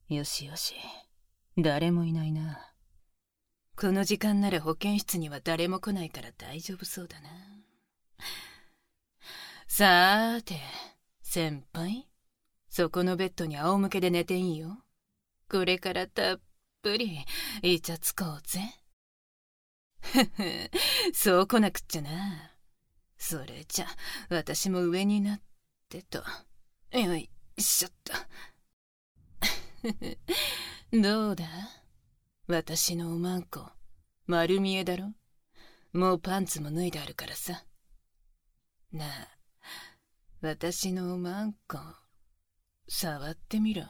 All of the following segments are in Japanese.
よしよし、誰もいないな。この時間なら保健室には誰も来ないから大丈夫そうだな。さーて、先輩、そこのベッドに仰向けで寝ていいよ。これからたっぷりイチャつこうぜ。そう来なくっちゃな。それじゃ私も上になってと。よいしょっと。どうだ、私のおまんこ丸見えだろ。もうパンツも脱いであるからさ。なあ、私のおまんこ触ってみろ。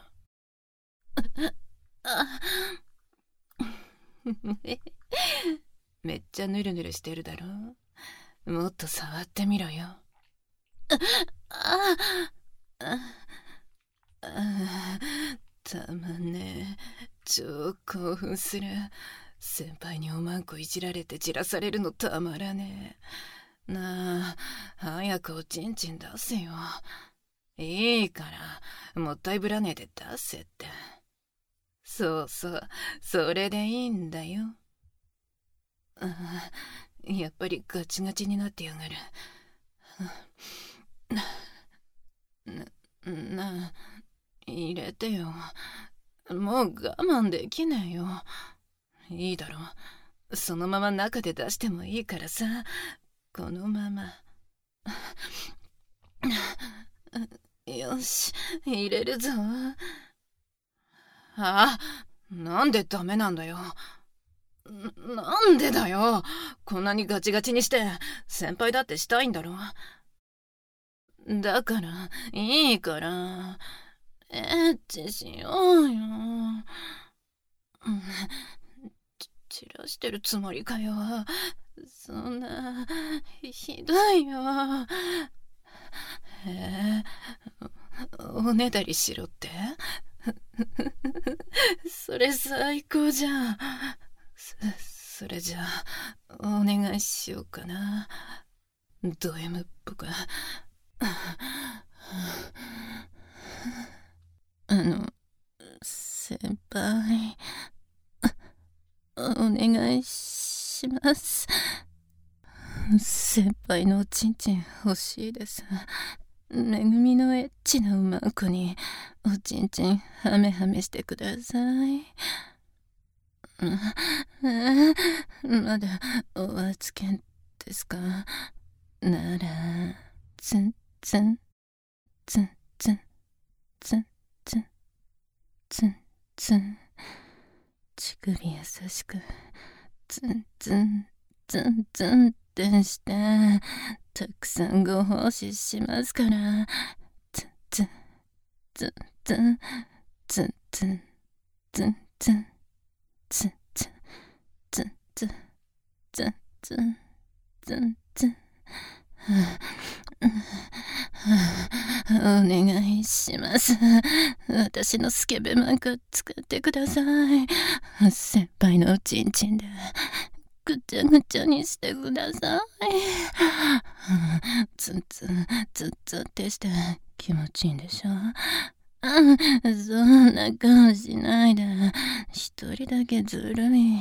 めっちゃヌルヌルしてるだろ。もっと触ってみろよ。たまんねえ。超興奮する。先輩におまんこいじられてじらされるのたまらねえ。なあ、早くおちんちん出せよ。いいから、もったいぶらねえで出せって。そうそう、それでいいんだよ。やっぱりガチガチになってやがる。なあ、入れてよ。もう我慢できないよ。いいだろ、そのまま中で出してもいいからさ。このまま。よし、入れるぞ。なんでダメなんだよ。なんでだよ。こんなにガチガチにして先輩だってしたいんだろ。だからいいからエッチしようよ。散らしてるつもりかよ。そんなひどいよ。おねだりしろってそれ最高じゃん。それじゃあお願いしようかな。ド M っぽく。先輩、お願いします。先輩のおちんちん欲しいです。めぐみのエッチな馬子におちんちんハメハメしてください。まだお預けですか。ならツンツンツンツンツンツンツンツン、乳首優しくツンツンツンツンってしてたくさんご奉仕しますから。ツンツンツンツンツンツンツンツンツンツンツンツンツンツンツンツン。お願いします。私のスケベマンコ使ってください。先輩のおちんちんでぐちゃぐちゃにしてください。ツンツンツンツンってして気持ちいいんでしょ。そんな顔しないで。一人だけずるい。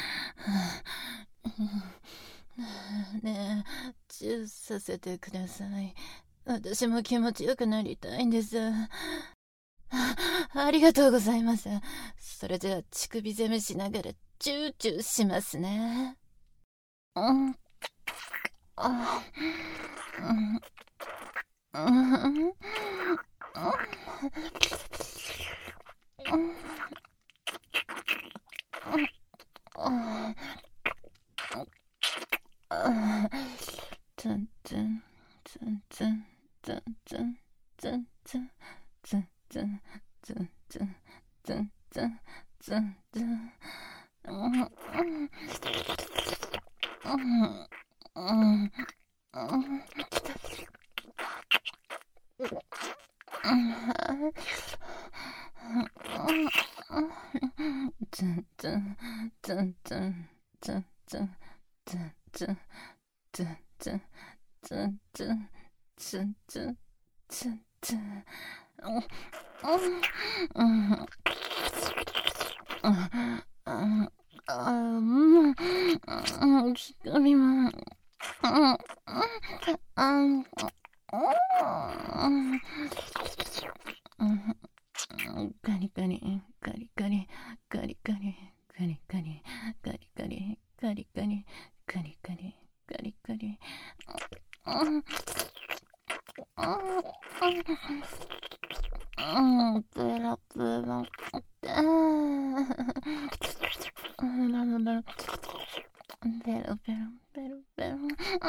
ねえ、チューさせてください。私も気持ちよくなりたいんです。ありがとうございます。それじゃあ乳首攻めしながらチューチューしますね。ツンツンツンツンツンツンツンツンツンツンツンツンツンツンツンツン。ツンツンツンツンツンツンツンツンツンツンツンツンツンツンツンツン。 光もカリカリカリカリカリカリカリカリカリカリカリカリカリカリカリカリカリペロペロペロペロペロペロ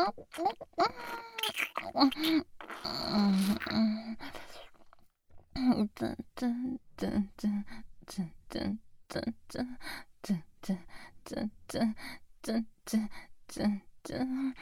ツンツンツンツンツンツンツンツンツンツンツンツンツンツンツンツン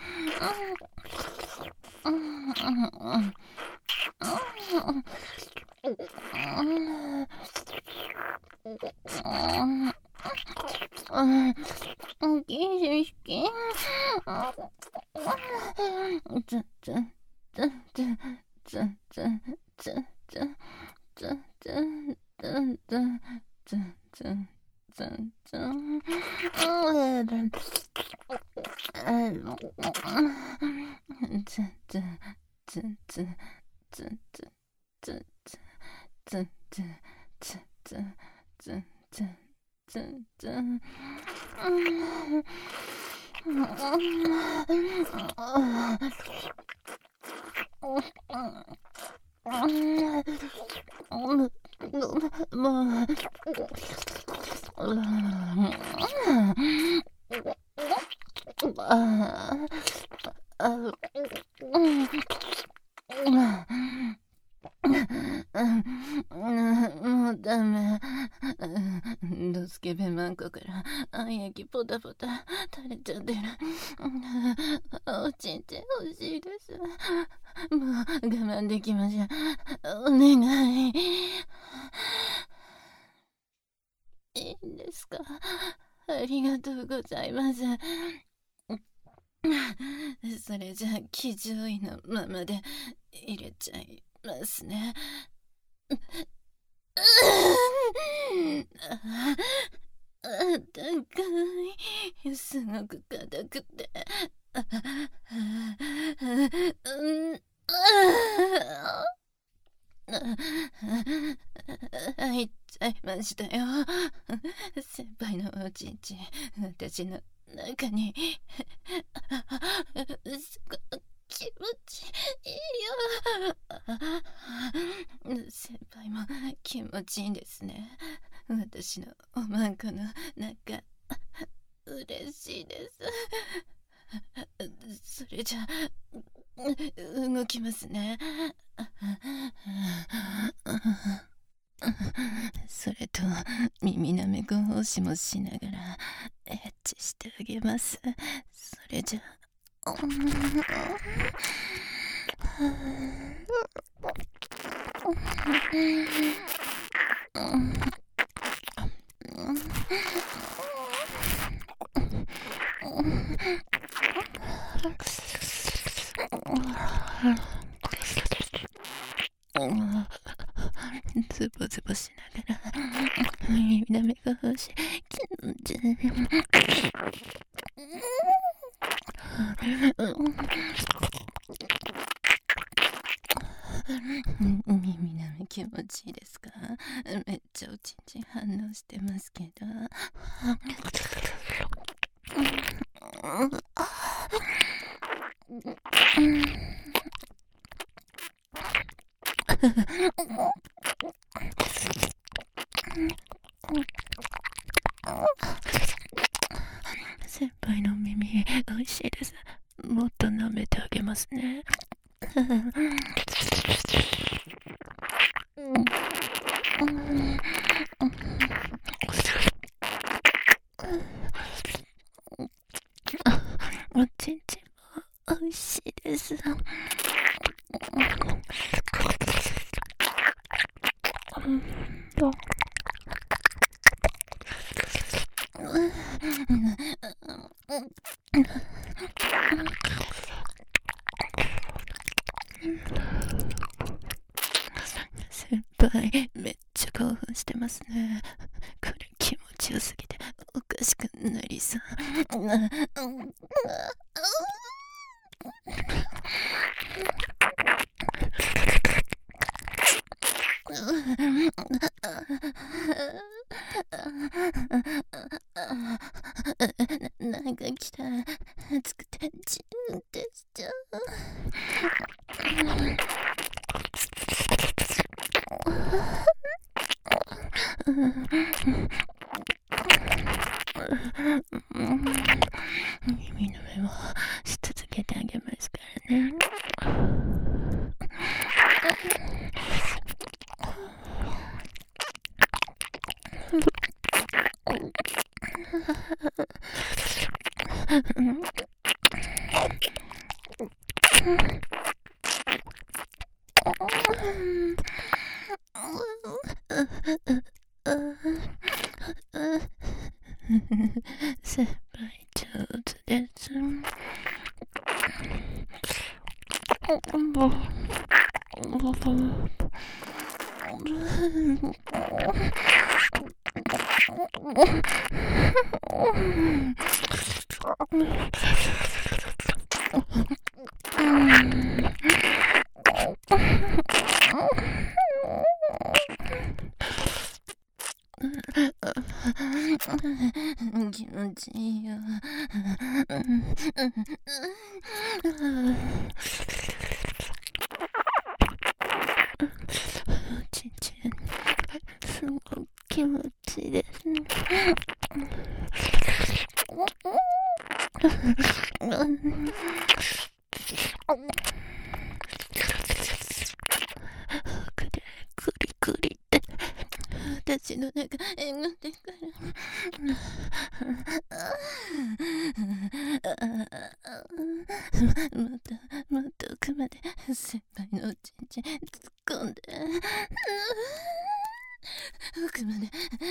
もうダメ。ドスケベマンコからあん焼きポタポタ垂れちゃってる。おちんちん欲しいです。もう我慢できません。お願い。いいんですか？ありがとうございます。それじゃあ騎乗位のままで入れちゃいますね。あったかい。すごく硬くて。入っちゃいましたよ。先輩のおちんちん、私の中に。すごく気持ちいいよ。先輩も気持ちいいんですね。私のおまんこの中、嬉しいです。それじゃ動きますね。それと耳なめご奉仕もしながらエッチしてあげます。それじゃズボズボしながら耳なめが欲しい。気持ちいい。耳なめ気持ちいいですか？めっちゃおちんちん反応してますけど。先輩の耳おいしいです。もっと舐めてあげますね。おちんちんもおいしいです。先輩めっちゃ興奮してますね。これ気持ちよすぎておかしくなりそう。なんか来た。暑くてチーンってしちゃう。耳の目もし続けてあげますからね。先輩上手です。気持ちいいよ。ちんちんすごく気持ちいいですね。クリクリって私の中えぐってくる。もっと奥まで先輩のおちんちん突っ込んで、奥まで。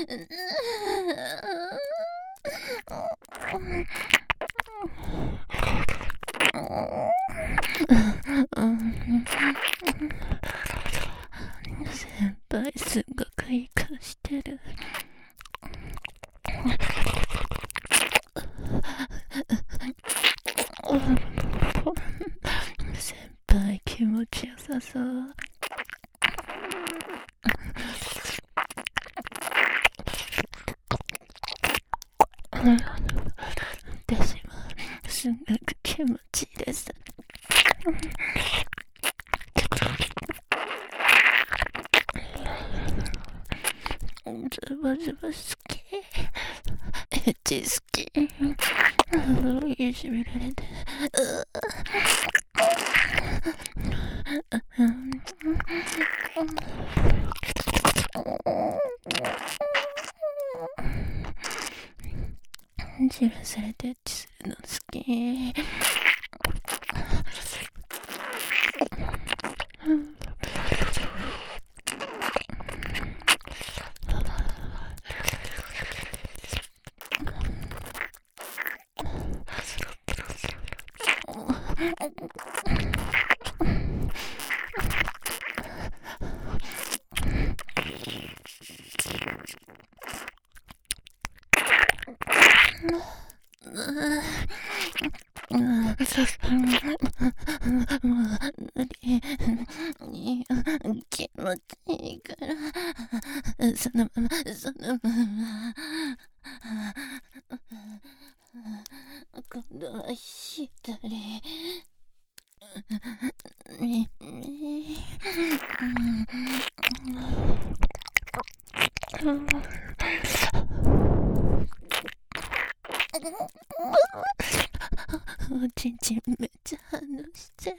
先輩すごくいい顔してる。先輩気持ちよさそう。私もすごく気持ちいいです。ズバズバ好き。エッチ好き。いじめられて。じらされてエッチするの好き。気持ちいいからそのまま今度は左おちんちんめっちゃ反応してる。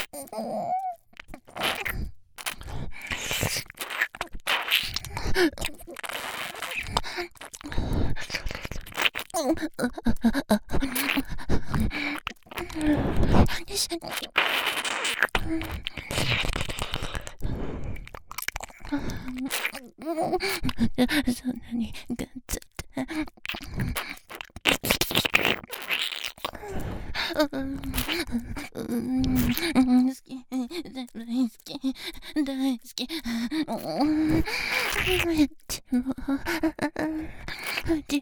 そんなにガッツって好き、大好き、大好き。でも、うち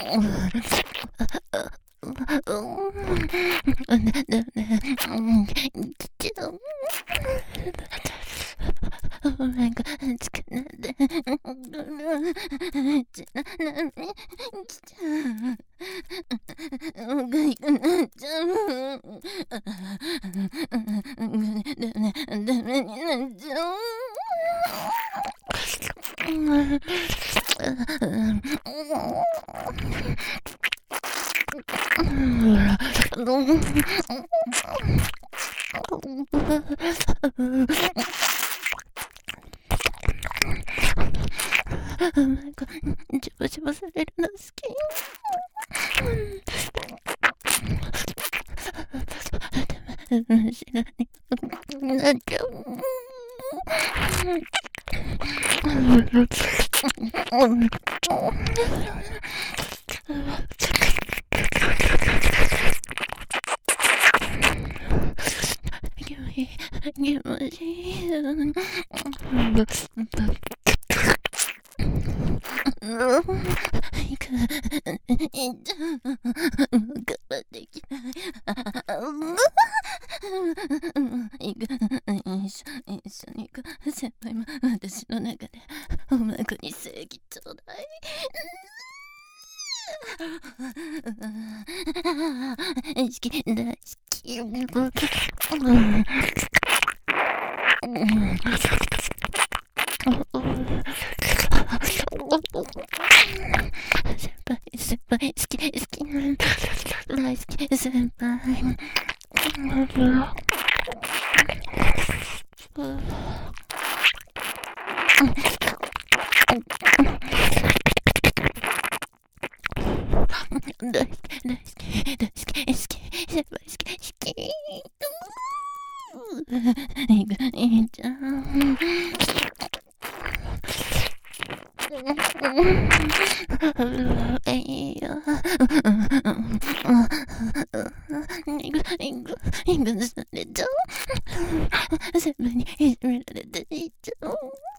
お前がつかないで。じゃなめきちゃう。おがいくなっちゃう。ダメになっちゃう。なんかジバジバされるの好き。でも知らになっちゃう。気持ちいい。いくいっちゃう。頑張ってきない。いく一緒に行く。先輩も私の中でおまくに正義ちょうだい。好き大好き。先輩好き好き大好き先輩。大好き大好き大好き好き先輩好き好き。いいじゃん。いいよ。イングされちゃう。先輩にいじめられていっちゃう。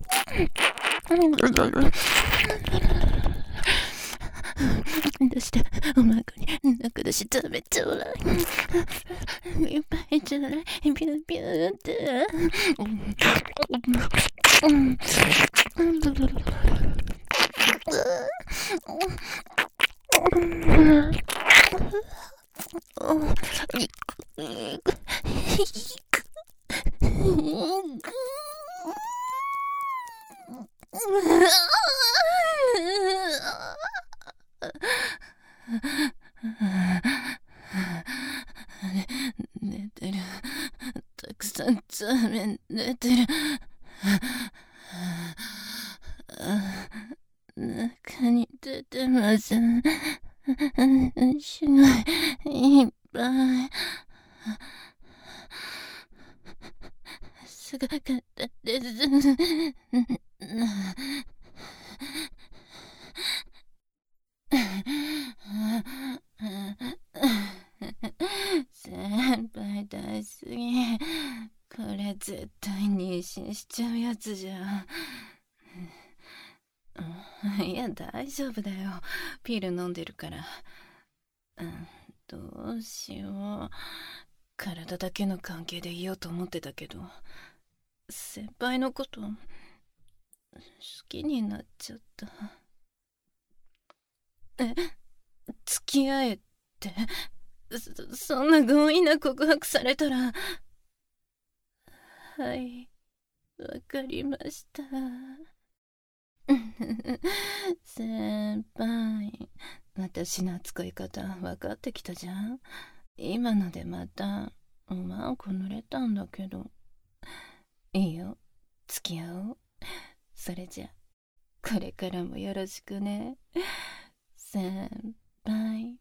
どうしておまくに中出し食べちゃうらい。いっぱいちゃうらい。ピューピューって。寝てる。たくさんザーメン寝てる。中に出てます。すごいいっぱい。すごかったです。先輩大すぎ。これ絶対妊娠しちゃうやつじゃん。いや大丈夫だよ。ピル飲んでるから。どうしよう。体だけの関係でいようと思ってたけど、先輩のこと好きになっちゃった。付き合えって、そんな強引な告白されたら。はい、わかりました。先輩、私の扱い方分かってきたじゃん。今のでまたおまんこ濡れたんだけど。いいよ、付き合おう。それじゃこれからもよろしくね、先輩。